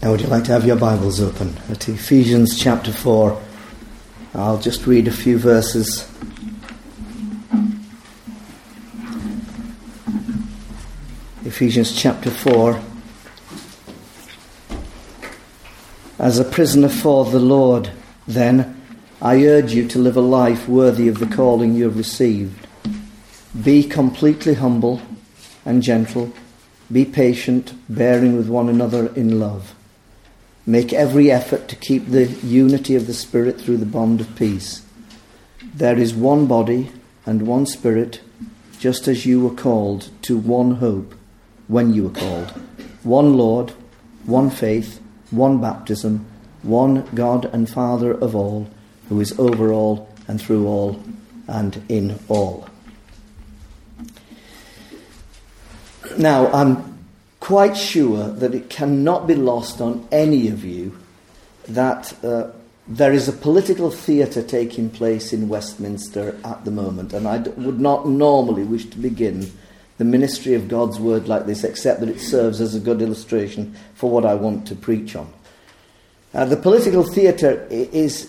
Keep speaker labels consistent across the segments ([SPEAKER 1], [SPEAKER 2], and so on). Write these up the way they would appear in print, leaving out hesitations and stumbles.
[SPEAKER 1] Now would you like to have your Bibles open at Ephesians chapter 4? I'll just read a few verses. Ephesians chapter 4. As a prisoner for the Lord, then, I urge you to live a life worthy of the calling you have received. Be completely humble and gentle. Be patient, bearing with one another in love. Make every effort to keep the unity of the Spirit through the bond of peace. There is one body and one Spirit, just as you were called to one hope when you were called. One Lord, one faith, one baptism, one God and Father of all, who is over all and through all and in all. Now, I'm quite sure that it cannot be lost on any of you that there is a political theatre taking place in Westminster at the moment, and I would not normally wish to begin the ministry of God's word like this, except that it serves as a good illustration for what I want to preach on. The political theatre is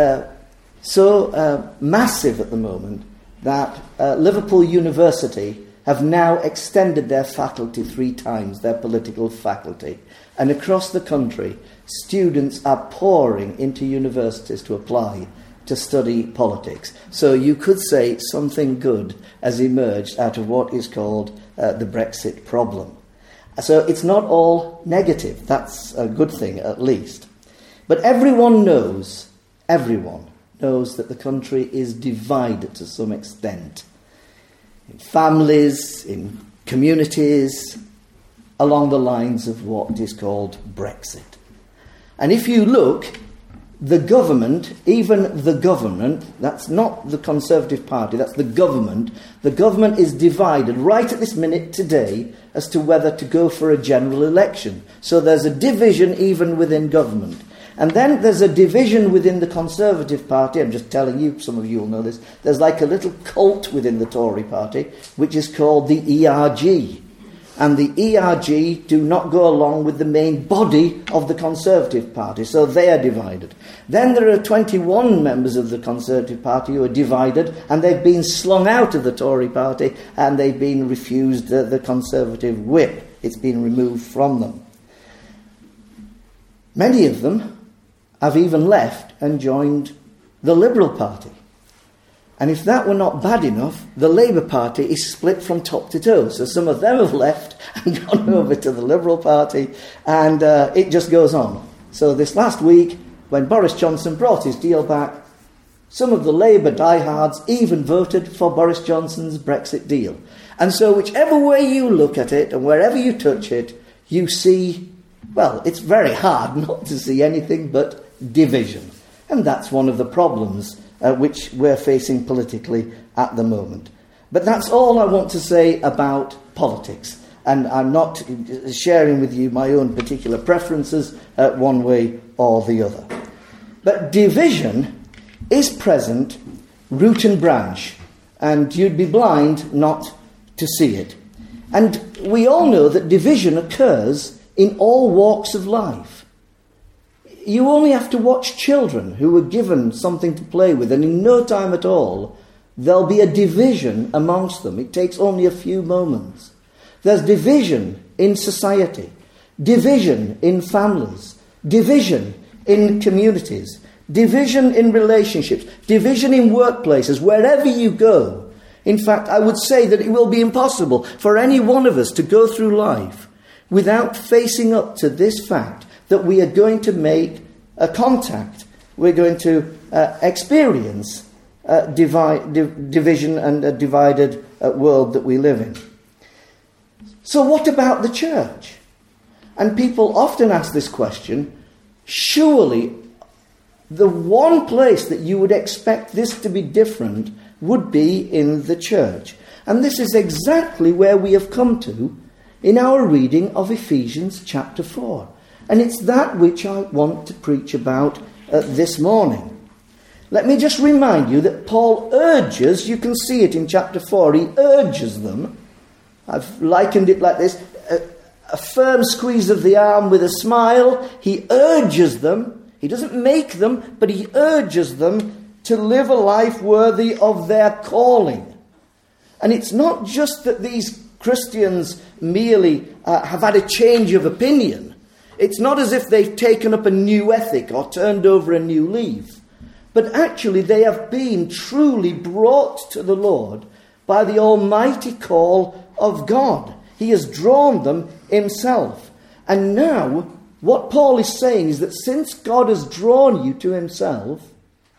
[SPEAKER 1] so massive at the moment that Liverpool University have now extended their faculty 3 times, their political faculty. And across the country, students are pouring into universities to apply to study politics. So you could say something good has emerged out of what is called the Brexit problem. So it's not all negative. That's a good thing, at least. But everyone knows that the country is divided to some extent. In families, in communities, along the lines of what is called Brexit. And if you look, the government, even the government, that's not the Conservative Party, that's the government is divided right at this minute today as to whether to go for a general election. So there's a division even within government. And then there's a division within the Conservative Party. I'm just telling you, some of you will know this. There's like a little cult within the Tory Party, which is called the ERG. And the ERG do not go along with the main body of the Conservative Party, so they are divided. Then there are 21 members of the Conservative Party who are divided, and they've been slung out of the Tory Party, and they've been refused the Conservative whip. It's been removed from them. Many of them have even left and joined the Liberal Party. And if that were not bad enough, the Labour Party is split from top to toe. So some of them have left and gone over to the Liberal Party, and it just goes on. So this last week, when Boris Johnson brought his deal back, some of the Labour diehards even voted for Boris Johnson's Brexit deal. And so whichever way you look at it and wherever you touch it, you see, well, it's very hard not to see anything but division. And that's one of the problems which we're facing politically at the moment. But that's all I want to say about politics. And I'm not sharing with you my own particular preferences one way or the other. But division is present, root and branch. And you'd be blind not to see it. And we all know that division occurs in all walks of life. You only have to watch children who are given something to play with, and in no time at all, there'll be a division amongst them. It takes only a few moments. There's division in society, division in families, division in communities, division in relationships, division in workplaces, wherever you go. In fact, I would say that it will be impossible for any one of us to go through life without facing up to this fact that we are going to make a contact. We're going to experience division and a divided world that we live in. So what about the church? And people often ask this question. Surely the one place that you would expect this to be different would be in the church. And this is exactly where we have come to in our reading of Ephesians chapter 4. And it's that which I want to preach about this morning. Let me just remind you that Paul urges, you can see it in chapter 4, he urges them. I've likened it like this. a firm squeeze of the arm with a smile. He urges them. He doesn't make them, but he urges them to live a life worthy of their calling. And it's not just that these Christians merely have had a change of opinion. It's not as if they've taken up a new ethic or turned over a new leaf. But actually they have been truly brought to the Lord by the almighty call of God. He has drawn them himself. And now, what Paul is saying is that since God has drawn you to himself,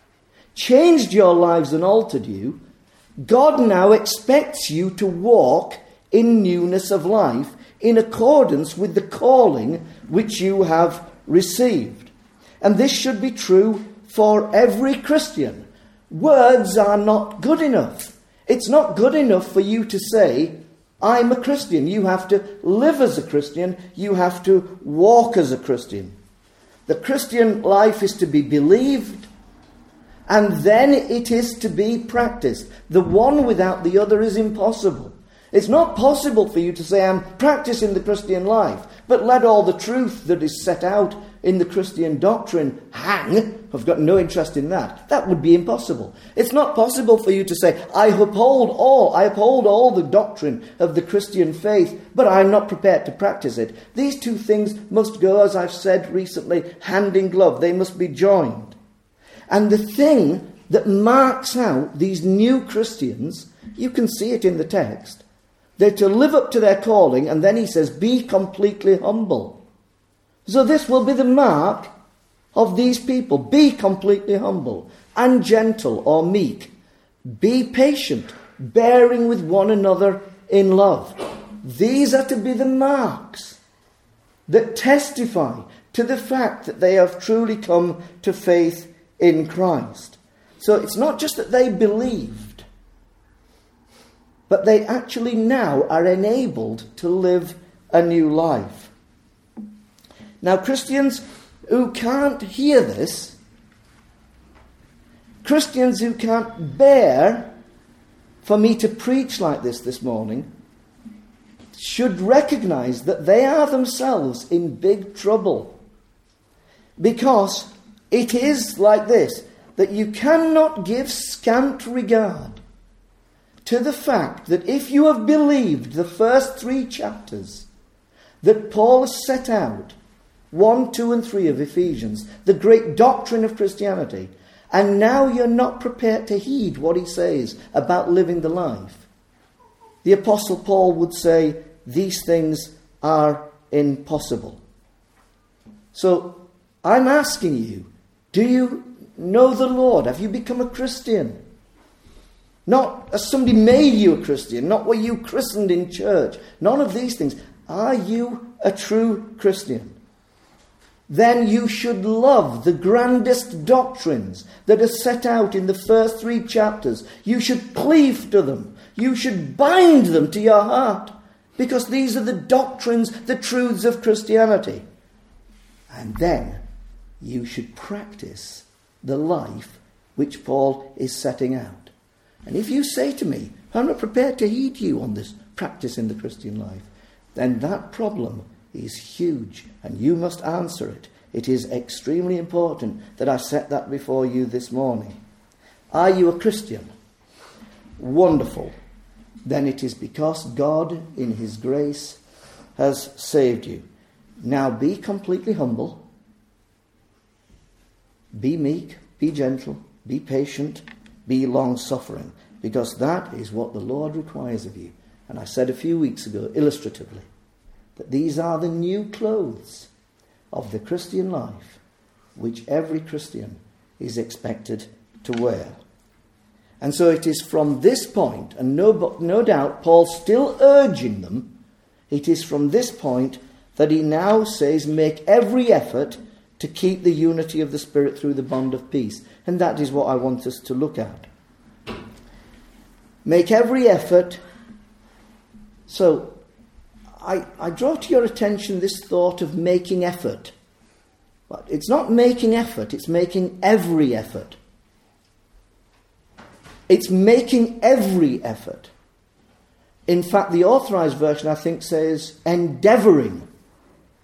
[SPEAKER 1] changed your lives and altered you, God now expects you to walk in newness of life in accordance with the calling which you have received. And this should be true for every Christian. Words are not good enough. It's not good enough for you to say, I'm a Christian. You have to live as a Christian. You have to walk as a Christian. The Christian life is to be believed, and then it is to be practiced. The one without the other is impossible. It's not possible for you to say, I'm practicing the Christian life, but let all the truth that is set out in the Christian doctrine hang. I've got no interest in that. That would be impossible. It's not possible for you to say, I uphold all the doctrine of the Christian faith, but I'm not prepared to practice it. These two things must go, as I've said recently, hand in glove. They must be joined. And the thing that marks out these new Christians, you can see it in the text, they're to live up to their calling, and then he says, be completely humble. So this will be the mark of these people. Be completely humble and gentle or meek. Be patient, bearing with one another in love. These are to be the marks that testify to the fact that they have truly come to faith in Christ. So it's not just that they believed, but they actually now are enabled to live a new life. Now, Christians who can't hear this, Christians who can't bear for me to preach like this morning, should recognize that they are themselves in big trouble. Because it is like this, that you cannot give scant regard to the fact that if you have believed the first 3 chapters that Paul has set out, 1, 2 and 3 of Ephesians, the great doctrine of Christianity, and now you're not prepared to heed what he says about living the life, the Apostle Paul would say these things are impossible. So I'm asking you, do you know the Lord? Have you become a Christian? Not as somebody made you a Christian, not were you christened in church. None of these things. Are you a true Christian? Then you should love the grandest doctrines that are set out in the first 3 chapters. You should cleave to them. You should bind them to your heart, because these are the doctrines, the truths of Christianity. And then you should practice the life which Paul is setting out. And if you say to me, I'm not prepared to heed you on this practice in the Christian life, then that problem is huge, and you must answer it. It is extremely important that I set that before you this morning. Are you a Christian? Wonderful. Then it is because God, in his grace, has saved you. Now be completely humble. Be meek, be gentle, be patient, be long-suffering, because that is what the Lord requires of you. And I said a few weeks ago, illustratively, that these are the new clothes of the Christian life, which every Christian is expected to wear. And so it is from this point, and no doubt Paul's still urging them, it is from this point that he now says, make every effort to keep the unity of the Spirit through the bond of peace. And that is what I want us to look at. Make every effort. So, I draw to your attention this thought of making effort. But it's not making effort, it's making every effort. It's making every effort. In fact, the Authorized Version, I think, says endeavouring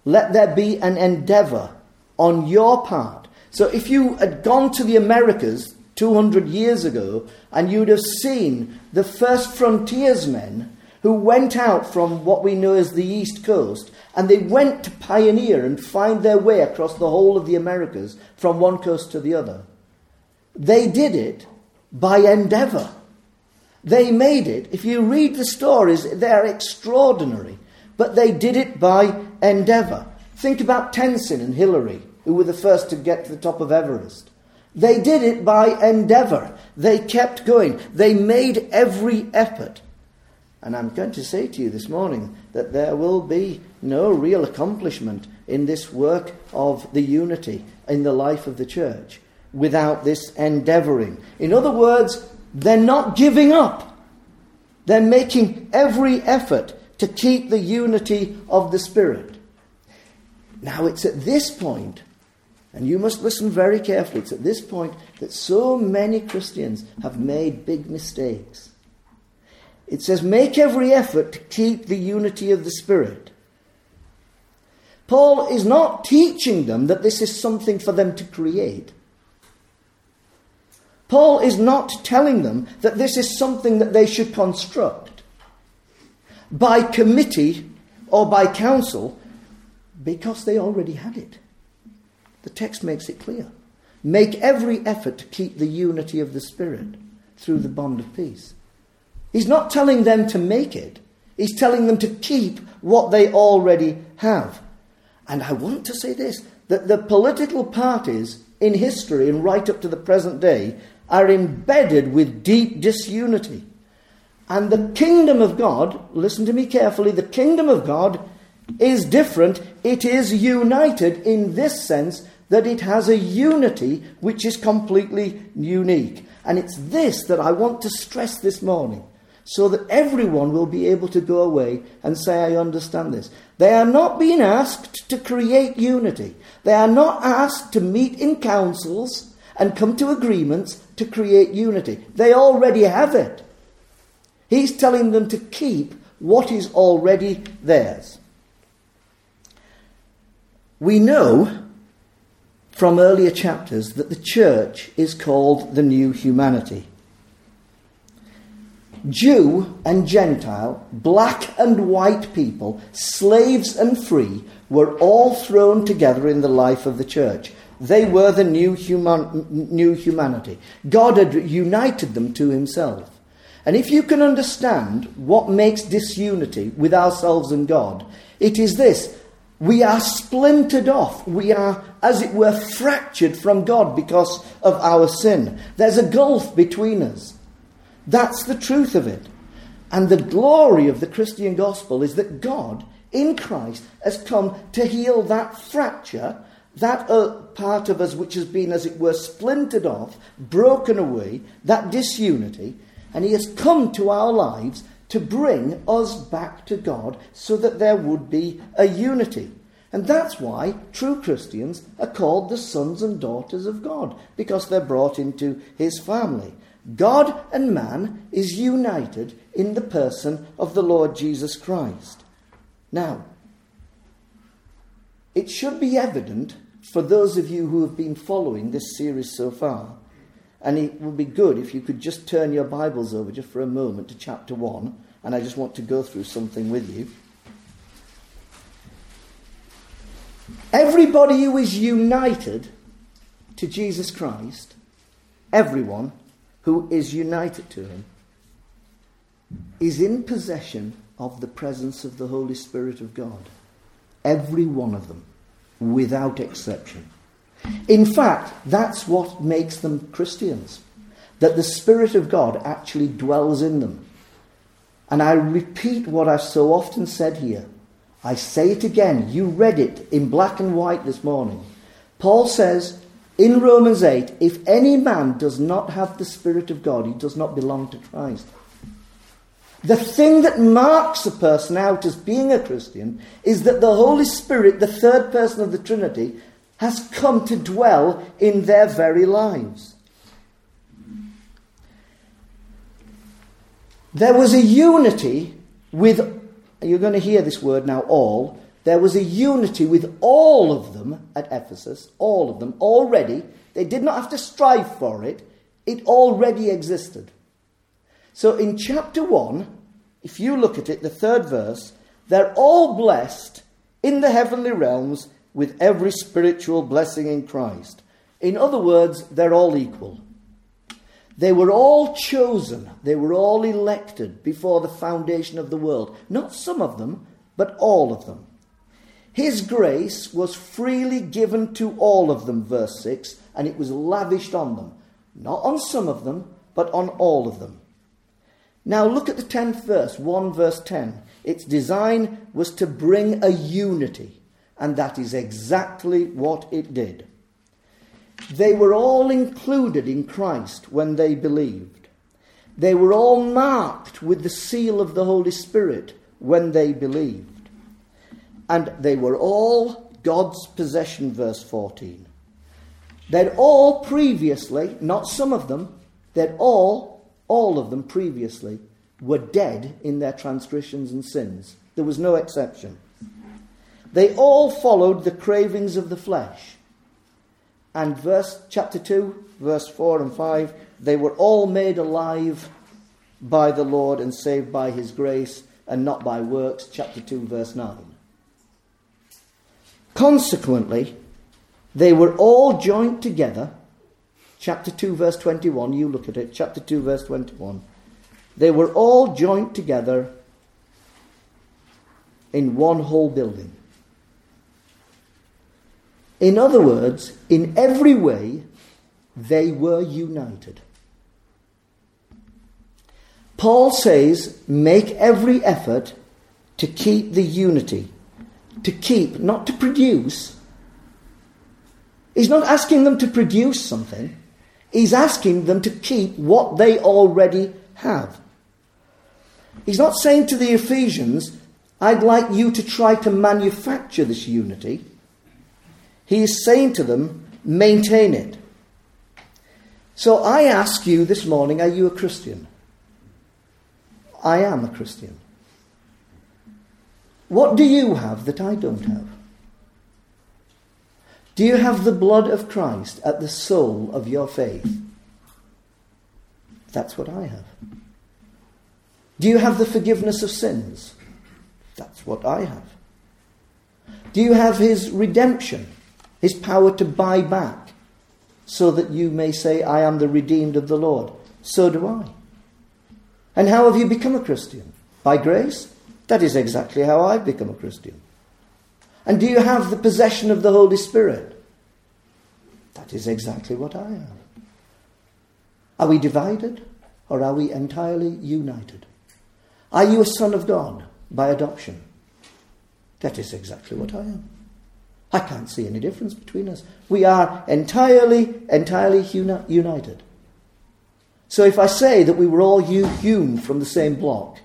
[SPEAKER 1] let there be an endeavour on your part. So if you had gone to the Americas 200 years ago, and you'd have seen the first frontiersmen who went out from what we know as the East Coast, and they went to pioneer and find their way across the whole of the Americas from one coast to the other. They did it by endeavour. They made it. If you read the stories, they're extraordinary. But they did it by endeavour. Think about Tenzin and Hillary, who were the first to get to the top of Everest. They did it by endeavour. They kept going. They made every effort. And I'm going to say to you this morning that there will be no real accomplishment in this work of the unity in the life of the church without this endeavouring. In other words, they're not giving up. They're making every effort to keep the unity of the Spirit. Now it's at this point, and you must listen very carefully, it's at this point that so many Christians have made big mistakes. It says, make every effort to keep the unity of the Spirit. Paul is not teaching them that this is something for them to create. Paul is not telling them that this is something that they should construct by committee or by council, because they already had it. The text makes it clear. Make every effort to keep the unity of the Spirit through the bond of peace. He's not telling them to make it. He's telling them to keep what they already have. And I want to say this, that the political parties in history and right up to the present day are embedded with deep disunity. And the kingdom of God, listen to me carefully, the kingdom of God is different. It is united in this sense that it has a unity which is completely unique. And it's this that I want to stress this morning, so that everyone will be able to go away and say, I understand this. They are not being asked to create unity. They are not asked to meet in councils and come to agreements to create unity. They already have it. He's telling them to keep what is already theirs. We know from earlier chapters that the church is called the new humanity. Jew and Gentile, black and white people, slaves and free, were all thrown together in the life of the church. They were the new humanity. God had united them to himself. And if you can understand what makes disunity with ourselves and God, it is this. We are splintered off. We are, as it were, fractured from God because of our sin. There's a gulf between us. That's the truth of it. And the glory of the Christian gospel is that God, in Christ, has come to heal that fracture, that part of us which has been, as it were, splintered off, broken away, that disunity, and he has come to our lives to bring us back to God so that there would be a unity. And that's why true Christians are called the sons and daughters of God, because they're brought into his family. God and man is united in the person of the Lord Jesus Christ. Now, it should be evident for those of you who have been following this series so far, and it would be good if you could just turn your Bibles over just for a moment to chapter 1, and I just want to go through something with you. Everybody who is united to Jesus Christ, everyone who is united to him, is in possession of the presence of the Holy Spirit of God. Every one of them, without exception. In fact, that's what makes them Christians, that the Spirit of God actually dwells in them. And I repeat what I've so often said here. I say it again. You read it in black and white this morning. Paul says in Romans 8, if any man does not have the Spirit of God, he does not belong to Christ. The thing that marks a person out as being a Christian is that the Holy Spirit, the third person of the Trinity, has come to dwell in their very lives. There was a unity with, you're going to hear this word now, all, There was a unity with all of them at Ephesus, all of them, already. They did not have to strive for it. It already existed. So in chapter 1, if you look at it, the 3rd verse, they're all blessed in the heavenly realms with every spiritual blessing in Christ. In other words, they're all equal. They were all chosen. They were all elected before the foundation of the world. Not some of them, but all of them. His grace was freely given to all of them, verse 6, and it was lavished on them. Not on some of them, but on all of them. Now look at the 10th verse, 1 verse 10. Its design was to bring a unity, and that is exactly what it did. They were all included in Christ when they believed. They were all marked with the seal of the Holy Spirit when they believed. And they were all God's possession, verse 14. They'd all previously, not some of them, they'd all of them previously, were dead in their transgressions and sins. There was no exception. They all followed the cravings of the flesh. And chapter 2, verse 4 and 5, they were all made alive by the Lord and saved by his grace and not by works, chapter 2, verse 9. Consequently, they were all joined together, chapter 2, verse 21, you look at it, chapter 2, verse 21. They were all joined together in one whole building. In other words, in every way, they were united. Paul says, make every effort to keep the unity. To keep, not to produce. He's not asking them to produce something. He's asking them to keep what they already have. He's not saying to the Ephesians, I'd like you to try to manufacture this unity. He is saying to them, maintain it. So I ask you this morning, are you a Christian? I am a Christian. What do you have that I don't have? Do you have the blood of Christ at the soul of your faith? That's what I have. Do you have the forgiveness of sins? That's what I have. Do you have his redemption, his power to buy back, so that you may say, I am the redeemed of the Lord? So do I. And how have you become a Christian? By grace? That is exactly how I've become a Christian. And do you have the possession of the Holy Spirit? That is exactly what I have. Are we divided or are we entirely united? Are you a son of God by adoption? That is exactly what I am. I can't see any difference between us. We are entirely united. So if I say that we were all hewn from the same block,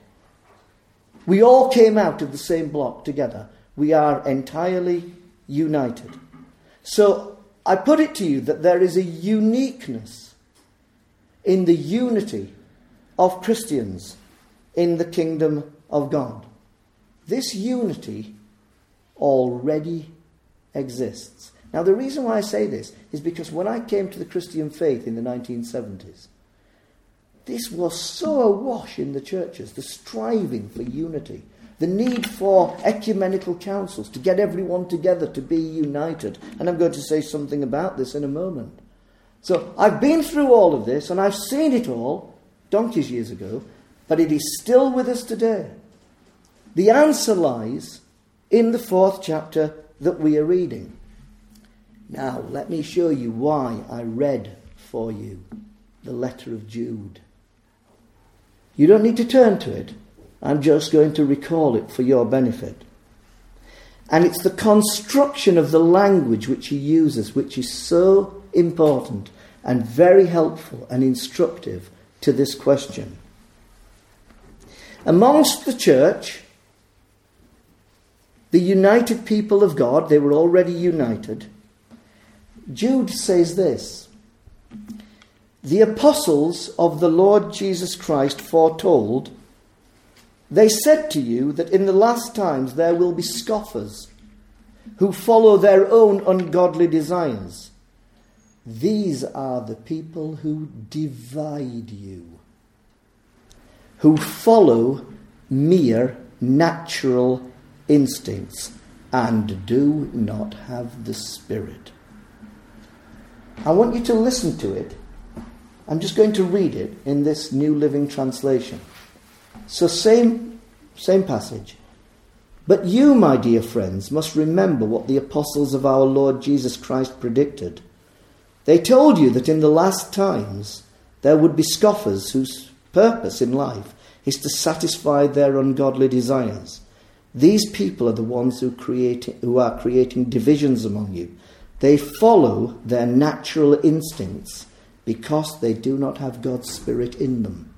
[SPEAKER 1] we all came out of the same block together, we are entirely united. So I put it to you that there is a uniqueness in the unity of Christians in the kingdom of God. This unity already exists. Now the reason why I say this is because when I came to the Christian faith in the 1970s, this was so awash in the churches, the striving for unity, the need for ecumenical councils to get everyone together to be united. And I'm going to say something about this in a moment. So I've been through all of this and I've seen it all donkeys years ago, but it is still with us today. The answer lies in the 4th chapter that we are reading. Now, let me show you why I read for you the letter of Jude. You don't need to turn to it. I'm just going to recall it for your benefit. And it's the construction of the language which he uses, which is so important and very helpful and instructive to this question. Amongst the church, the united people of God, they were already united. Jude says this: the apostles of the Lord Jesus Christ foretold They said to you that in the last times there will be scoffers who follow their own ungodly desires. These are the people who divide you, who follow mere natural instincts and do not have the Spirit. I want you to listen to it. I'm just going to read it in this New Living Translation. So same passage. But you, my dear friends, must remember what the apostles of our Lord Jesus Christ predicted. They told you that in the last times there would be scoffers whose purpose in life is to satisfy their ungodly desires. These people are the ones who are creating divisions among you. They follow their natural instincts because they do not have God's Spirit in them.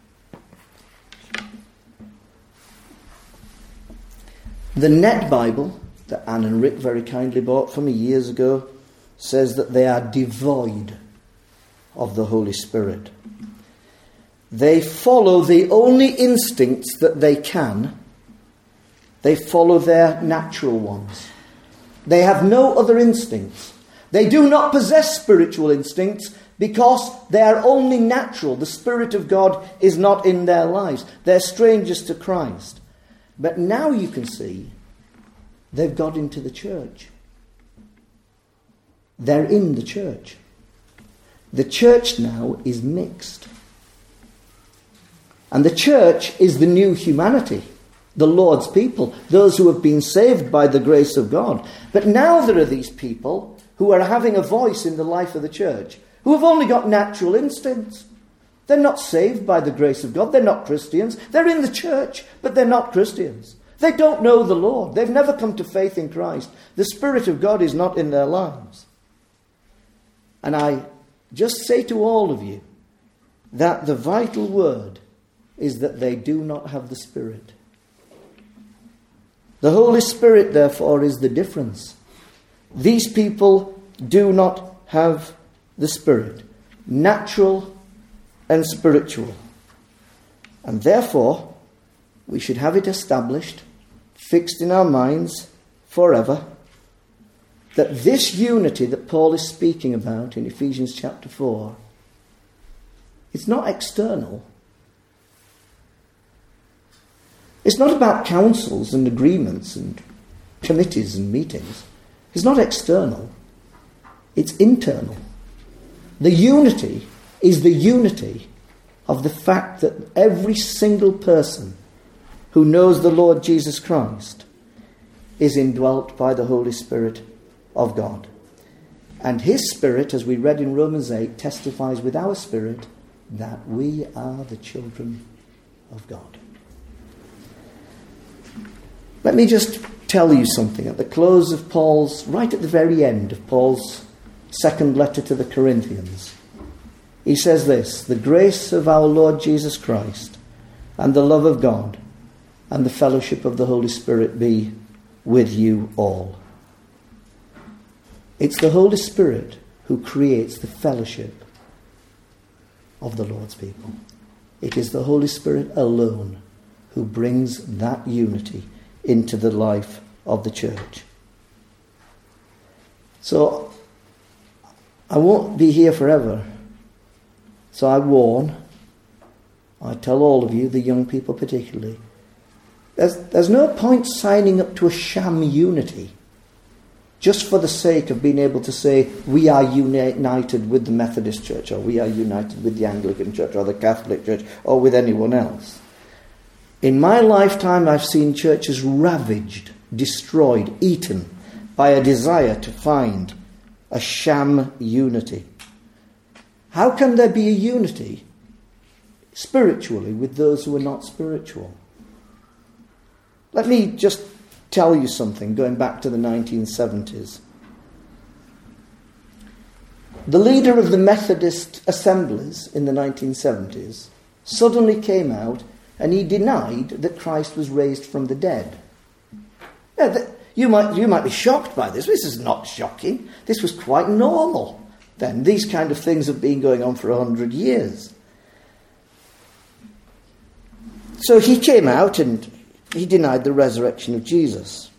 [SPEAKER 1] The Net Bible that Anne and Rick very kindly bought for me years ago says that they are devoid of the Holy Spirit. They follow the only instincts that they can. They follow their natural ones. They have no other instincts. They do not possess spiritual instincts because they are only natural. The Spirit of God is not in their lives. They're strangers to Christ. But now you can see they've got into the church. They're in the church. The church now is mixed. And the church is the new humanity, the Lord's people, those who have been saved by the grace of God. But now there are these people who are having a voice in the life of the church, who have only got natural instincts. They're not saved by the grace of God. They're not Christians. They're in the church, but they're not Christians. They don't know the Lord. They've never come to faith in Christ. The Spirit of God is not in their lives. And I just say to all of you that the vital word is that they do not have the Spirit. The Holy Spirit, therefore, is the difference. These people do not have the Spirit, natural and spiritual. And therefore, we should have it established, fixed in our minds forever, that this unity that Paul is speaking about in Ephesians chapter 4, it's not external. It's not about councils and agreements and committees and meetings. It's not external. It's internal. The unity is the unity of the fact that every single person who knows the Lord Jesus Christ is indwelt by the Holy Spirit of God. And his Spirit, as we read in Romans 8, testifies with our spirit that we are the children of God. Let me just tell you something. At the close of Paul's, right at the very end of Paul's second letter to the Corinthians, he says this: the grace of our Lord Jesus Christ and the love of God and the fellowship of the Holy Spirit be with you all. It's the Holy Spirit who creates the fellowship of the Lord's people. It is the Holy Spirit alone who brings that unity into the life of the church. So, I won't be here forever. So I warn, I tell all of you, the young people particularly, there's no point signing up to a sham unity just for the sake of being able to say we are united with the Methodist Church, or we are united with the Anglican Church, or the Catholic Church, or with anyone else. In my lifetime, I've seen churches ravaged, destroyed, eaten by a desire to find a sham unity. How can there be a unity spiritually with those who are not spiritual? Let me just tell you something, going back to the 1970s. The leader of the Methodist assemblies in the 1970s suddenly came out and he denied that Christ was raised from the dead. Yeah, you might be shocked by this. This is not shocking. This was quite normal then. These kind of things have been going on for 100 years. So he came out and he denied the resurrection of Jesus.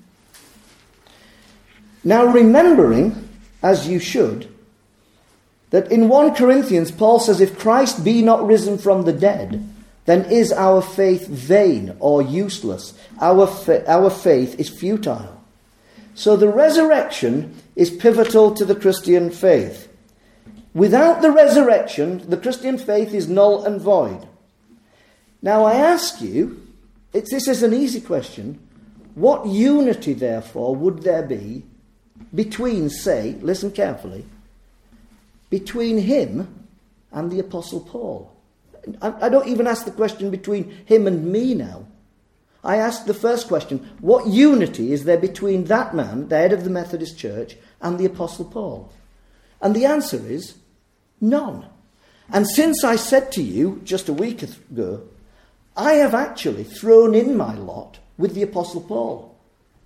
[SPEAKER 1] Now remembering, as you should, that in 1 Corinthians Paul says, if Christ be not risen from the dead, then is our faith vain or useless. Our faith is futile. So the resurrection is pivotal to the Christian faith. Without the resurrection, the Christian faith is null and void. Now I ask you, this is an easy question, what unity therefore would there be between, say, listen carefully, between him and the Apostle Paul? I don't even ask the question between him and me now. I ask the first question, what unity is there between that man, the head of the Methodist Church, and the Apostle Paul? And the answer is none. And since I said to you just a week ago, I have actually thrown in my lot with the Apostle Paul.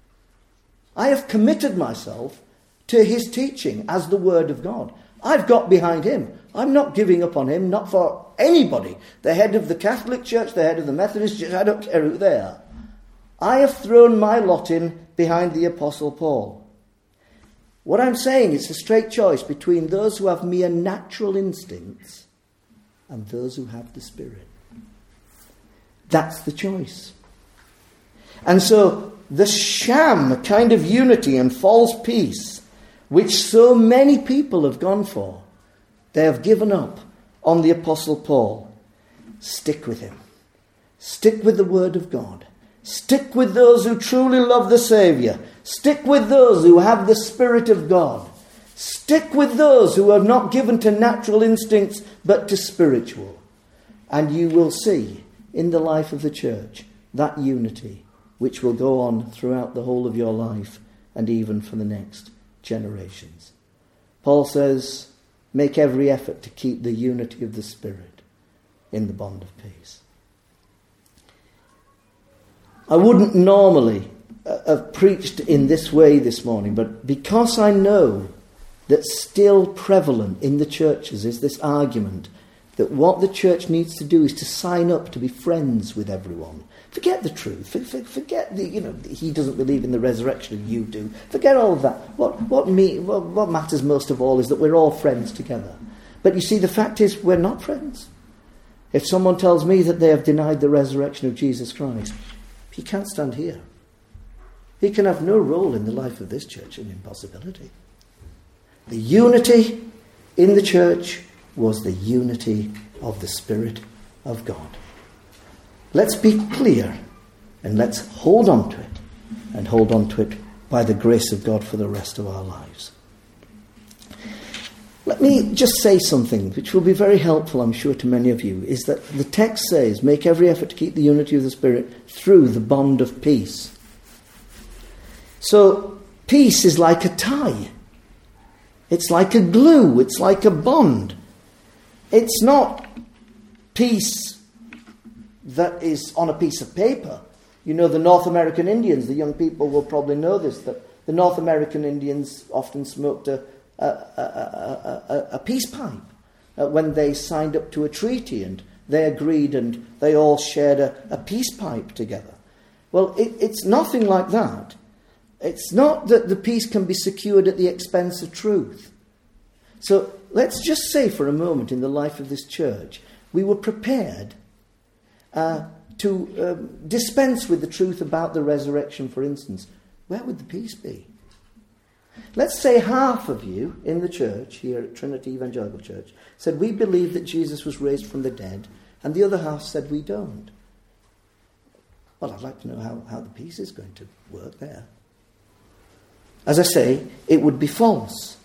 [SPEAKER 1] I have committed myself to his teaching as the Word of God. I've got behind him. I'm not giving up on him, not for anybody. The head of the Catholic Church, the head of the Methodist Church, I don't care who they are. I have thrown my lot in behind the Apostle Paul. What I'm saying is a straight choice between those who have mere natural instincts and those who have the Spirit. That's the choice. And so the sham kind of unity and false peace which so many people have gone for, they have given up on the Apostle Paul. Stick with him. Stick with the Word of God. Stick with those who truly love the Saviour. Stick with those who have the Spirit of God. Stick with those who are not given to natural instincts but to spiritual. And you will see in the life of the church that unity which will go on throughout the whole of your life and even for the next generations. Paul says, make every effort to keep the unity of the Spirit in the bond of peace. I wouldn't normally have preached in this way this morning, but because I know that still prevalent in the churches is this argument that what the church needs to do is to sign up to be friends with everyone. Forget the truth. Forget he doesn't believe in the resurrection and you do. Forget all of that. What matters most of all is that we're all friends together. But you see, the fact is we're not friends. If someone tells me that they have denied the resurrection of Jesus Christ, he can't stand here. He can have no role in the life of this church, an impossibility. The unity in the church was the unity of the Spirit of God. Let's be clear and let's hold on to it, and hold on to it by the grace of God for the rest of our lives. Let me just say something which will be very helpful, I'm sure, to many of you, is that the text says, make every effort to keep the unity of the Spirit through the bond of peace. So, peace is like a tie. It's like a glue. It's like a bond. It's not peace that is on a piece of paper. You know, the North American Indians, the young people will probably know this, that the North American Indians often smoked a peace pipe when they signed up to a treaty and they agreed and they all shared a peace pipe together. Well, it's nothing like that. It's not that the peace can be secured at the expense of truth. So let's just say for a moment in the life of this church, we were prepared to dispense with the truth about the resurrection, for instance. Where would the peace be? Let's say half of you in the church, here at Trinity Evangelical Church, said we believe that Jesus was raised from the dead, and the other half said we don't. Well, I'd like to know how the peace is going to work there. As I say, it would be false.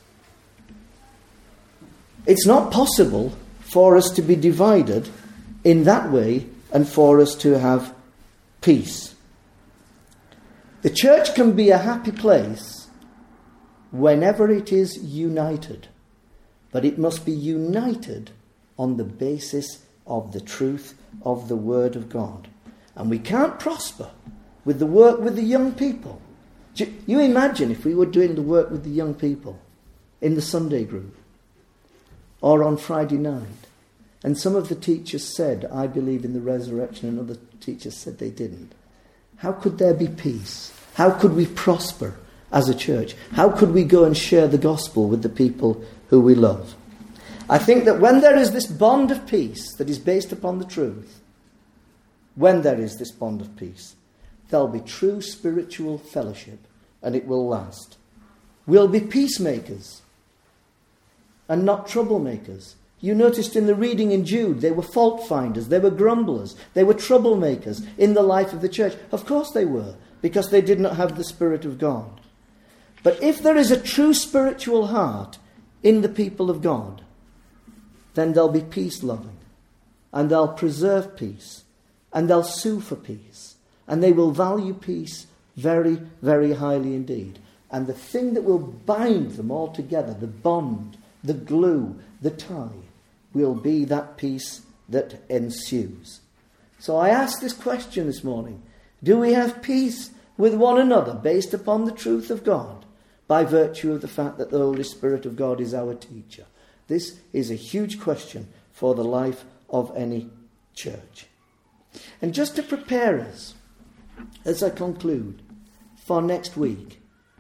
[SPEAKER 1] It's not possible for us to be divided in that way and for us to have peace. The church can be a happy place whenever it is united, but it must be united on the basis of the truth of the Word of God. And we can't prosper with the work with the young people. You imagine if we were doing the work with the young people in the Sunday group or on Friday night, And some of the teachers said, I believe in the resurrection, and other teachers said they didn't. How could there be peace? How could we prosper as a church? How could we go and share the gospel with the people who we love? I think that when there is this bond of peace that is based upon the truth, when there is this bond of peace, there'll be true spiritual fellowship, and it will last. We'll be peacemakers and not troublemakers. You noticed in the reading in Jude, they were fault finders, they were grumblers, they were troublemakers in the life of the church. Of course they were, because they did not have the Spirit of God. But if there is a true spiritual heart in the people of God, then they'll be peace-loving, and they'll preserve peace, and they'll sue for peace, and they will value peace very, very highly indeed. And the thing that will bind them all together, the bond, the glue, the tie, will be that peace that ensues. So I ask this question this morning: do we have peace with one another based upon the truth of God, by virtue of the fact that the Holy Spirit of God is our teacher? This is a huge question for the life of any church. And just to prepare us, as I conclude, for next week,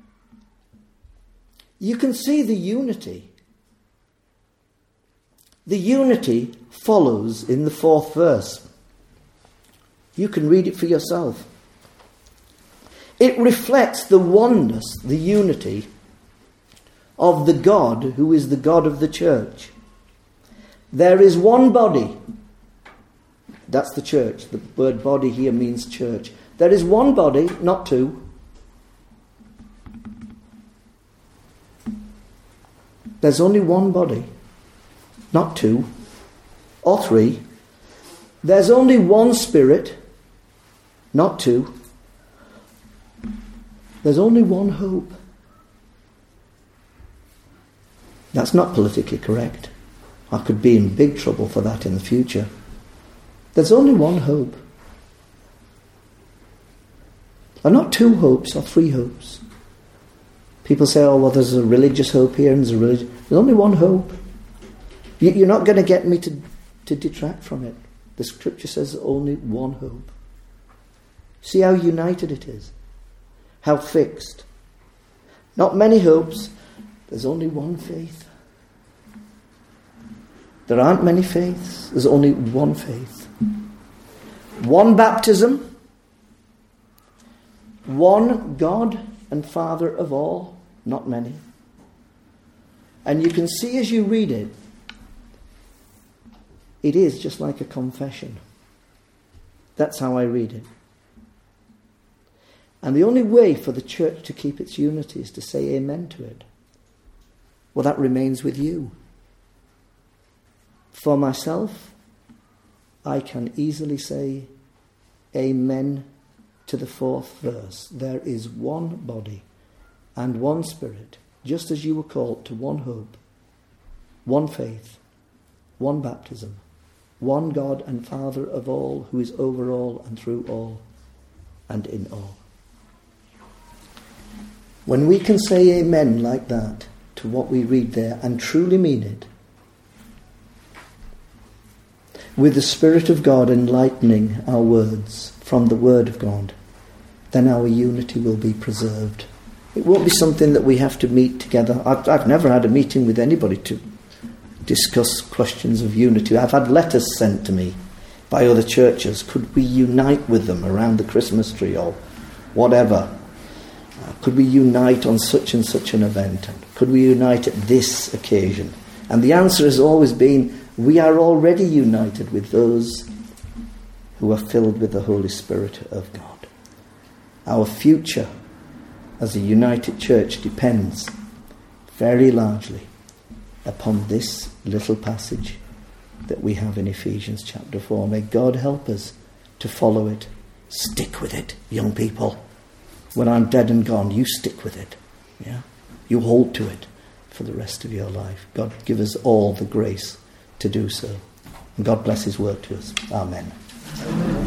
[SPEAKER 1] you can see the unity. The unity follows in the 4th verse. You can read it for yourself. It reflects the oneness, the unity of the God who is the God of the church. There is one body. That's the church. The word body here means church. There is one body, not two. There's only one body, not two or three. There's only one Spirit, not two. There's only one hope. That's not politically correct. I could be in big trouble for that in the future. There's only one hope. Or not two hopes or three hopes. People say, oh, well, there's a religious hope here and there's a religious... There's only one hope. You're not going to get me to detract from it. The Scripture says only one hope. See how united it is. How fixed. Not many hopes. There's only one faith. There aren't many faiths. There's only one faith. One baptism. One God and Father of all. Not many. And you can see as you read it, it is just like a confession. That's how I read it. And the only way for the church to keep its unity is to say amen to it. Well, that remains with you. For myself, I can easily say amen to the 4th verse. There is one body and one Spirit, just as you were called to one hope, one faith, one baptism, one God and Father of all, who is over all and through all and in all. When we can say amen like that to what we read there and truly mean it, with the Spirit of God enlightening our words from the Word of God, then our unity will be preserved. It won't be something that we have to meet together. I've never had a meeting with anybody to discuss questions of unity. I've had letters sent to me by other churches. Could we unite with them around the Christmas tree or whatever? Could we unite on such and such an event? Could we unite at this occasion? And the answer has always been, we are already united with those who are filled with the Holy Spirit of God. Our future as a united church depends very largely upon this little passage that we have in Ephesians chapter 4. May God help us to follow it. Stick with it, young people. When I'm dead and gone, you stick with it. Yeah? You hold to it for the rest of your life. God give us all the grace to do so. And God bless his word to us. Amen.